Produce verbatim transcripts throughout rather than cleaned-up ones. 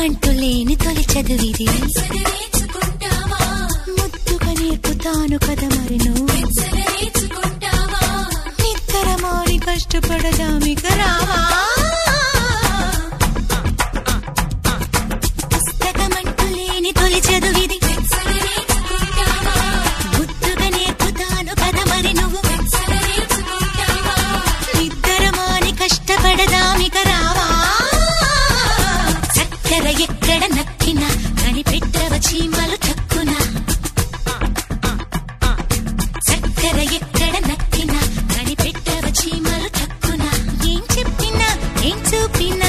పుస్తకమంటూ లేని తొలి చదువిది ముద్దుగా నేర్పుతాను కదా మరి నువ్వు నిద్రమాని కష్టపడదామిక రావా పుస్తకమంటూ లేని తొలి చదువిది ముద్దుగా నేర్పుతాను కదా మరి నువ్వు నిద్రమాని కష్టపడదామిక రావా చక్కెర ఎక్కడ నక్కినా కనిపెట్టవ చీమలు చక్కున చక్కెర ఎక్కడ నక్కినా కనిపెట్టవ చీమలు చక్కున ఏం చెప్పినా ఏం చూపినా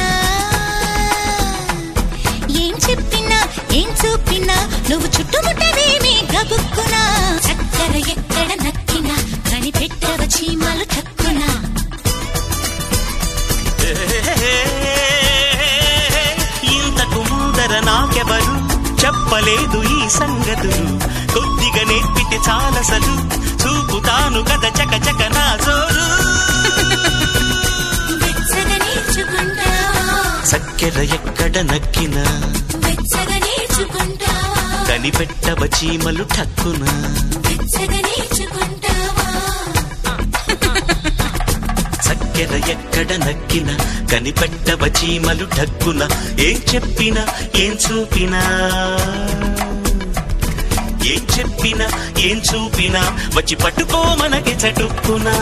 ఏం చెప్పినా ఏం చూపినా నువ్వు చుట్టుముట్టవేమి గబుక్కునా చక్కెర ఎక్కడ నక్కినా కనిపెట్టవ చీమలు చక్కున నాకెవరు చెప్పలేదు ఈ సంగతులు కొద్దిగా నేర్పితే చాలసలు చూపుతాను కదా చక చక నా జోరు చక్కెర ఎక్కడ నక్కినా కనిపెట్టవ చీమలు ఠక్కున చక్కెర ఎక్కడ నక్కినా కనిపెట్టవ చీమలు ఢక్కున ఏం చెప్పినా ఏం చూపినా ఏం చెప్పినా ఏం చూపినా వచ్చి పట్టుకో మనకి చటుక్కునా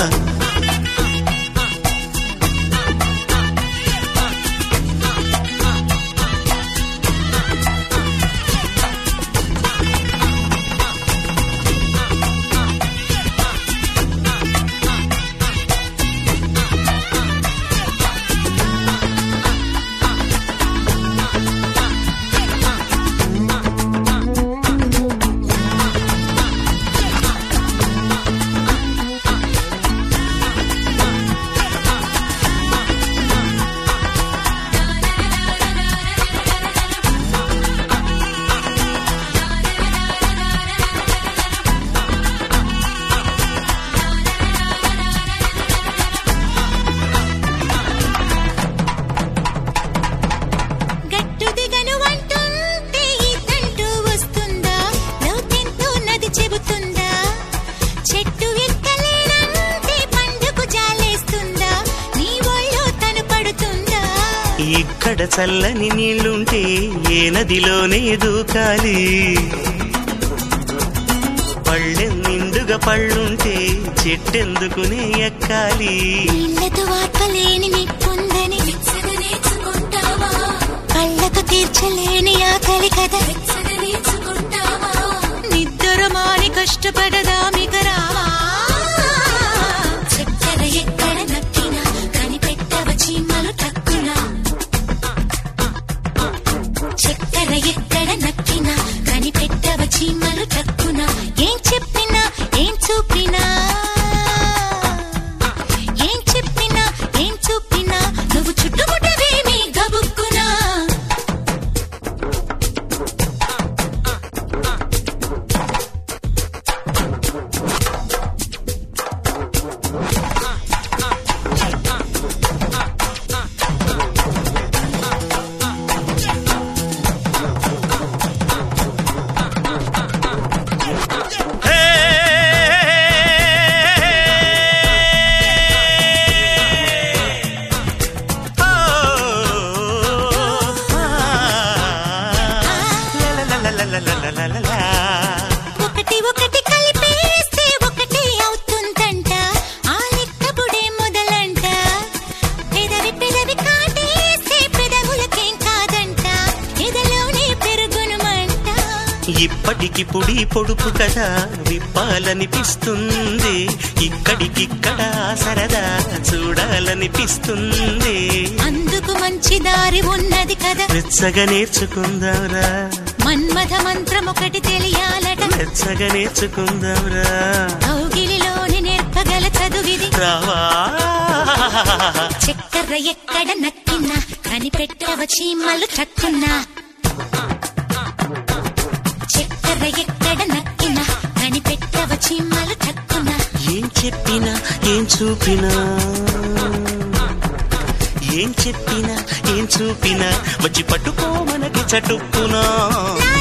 ఇక్కడ చల్లని నీళ్లుంటే ఏ నదిలోనే దూకాలి పళ్ళె నిండుగా పళ్ళుంటే చెట్టెందుకునే ఎక్కాలి నీళ్లతో వార్పలేని నిప్పుందని కళ్ళతో తీర్చలేని ఆకలి కదా నిద్ర మాని కష్టపడదామిక రావా చక్కెర ఎక్కడ నక్కినా కనిపెట్టవ చీమలు టక్కునా చక్కెర ఎక్కడ నక్కినా కనిపెట్టవ చీమలు టక్కునా ఏం చెప్పినా ఏం చూపినా ఏం చెప్పినా ఏం చూపినా నువ్వు చుట్టుముట్టవేమి గబుక్కునా ఒకటి ఒకటి కలిపేస్తే ఒకటి అవుతుందంట ఆ లెక్కపుడే మొదలంట పెదవి పెదవి కాటేస్తే పెదవులకేం కాదంట ఎదలోనే పెరుగునుమంట ఇప్పటికిప్పుడి పొడుపు కదా విప్పాలనిపిస్తుంది ఇక్కడికిక్కడ సరదా చూడాలనిపిస్తుంది అందుకు మంచి దారి ఉన్నది కదా వెచ్చగా నేర్చుకుందాంరా మన్మథ మంత్రం ఒకటి తెలియాలట వెచ్చగా నేర్చుకుందాంరా కౌగిలిలోని నేర్పగల చదువిది రావా చక్కెర ఎక్కడ నక్కినా కనిపెట్టవ చీమలు టక్కున్నా చక్కెర ఎక్కడ నక్కినా కనిపెట్టవ చీమలు టక్కున్నా ఏం చెప్పినా ఏం చూపినా ఏం చెప్పినా ఏం చూపినా వచ్చి పట్టుకో మనకి చటుక్కునా.